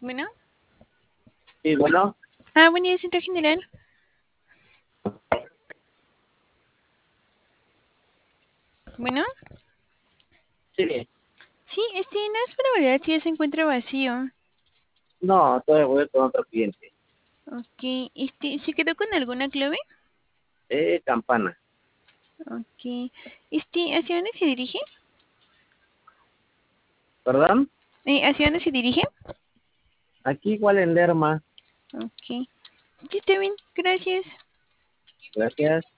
Bueno. Sí, bueno. Buen día, centro general. Bueno. Sí. Sí, no es para validar si ya se encuentra vacío. No, todavía voy con otro cliente. Ok, ¿se quedó con alguna clave? Campana. Ok. ¿Hacia dónde se dirige? ¿Perdón? ¿Hacia dónde se dirige? Aquí igual en Lerma. Ok. Sí, está bien, gracias. Gracias.